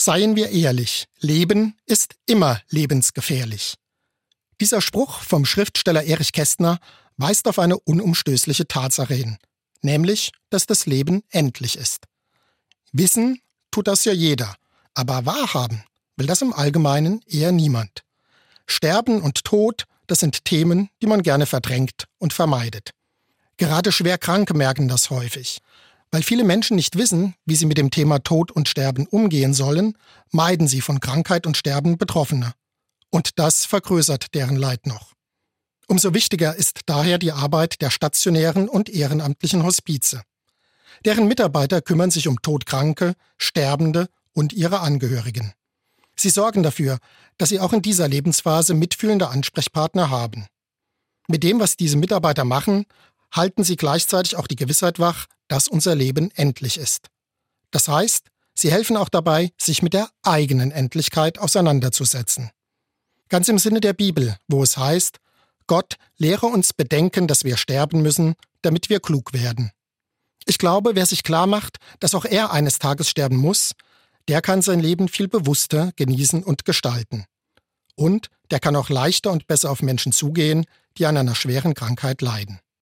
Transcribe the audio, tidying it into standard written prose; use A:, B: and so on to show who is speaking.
A: Seien wir ehrlich, Leben ist immer lebensgefährlich. Dieser Spruch vom Schriftsteller Erich Kästner weist auf eine unumstößliche Tatsache hin, nämlich, dass das Leben endlich ist. Wissen tut das ja jeder, aber wahrhaben will das im Allgemeinen eher niemand. Sterben und Tod, das sind Themen, die man gerne verdrängt und vermeidet. Gerade Schwerkranke merken das häufig. Weil viele Menschen nicht wissen, wie sie mit dem Thema Tod und Sterben umgehen sollen, meiden sie von Krankheit und Sterben Betroffene. Und das vergrößert deren Leid noch. Umso wichtiger ist daher die Arbeit der stationären und ehrenamtlichen Hospize. Deren Mitarbeiter kümmern sich um Todkranke, Sterbende und ihre Angehörigen. Sie sorgen dafür, dass sie auch in dieser Lebensphase mitfühlende Ansprechpartner haben. Mit dem, was diese Mitarbeiter machen, halten sie gleichzeitig auch die Gewissheit wach, dass unser Leben endlich ist. Das heißt, sie helfen auch dabei, sich mit der eigenen Endlichkeit auseinanderzusetzen. Ganz im Sinne der Bibel, wo es heißt, Gott lehre uns bedenken, dass wir sterben müssen, damit wir klug werden. Ich glaube, wer sich klar macht, dass auch er eines Tages sterben muss, der kann sein Leben viel bewusster genießen und gestalten. Und der kann auch leichter und besser auf Menschen zugehen, die an einer schweren Krankheit leiden.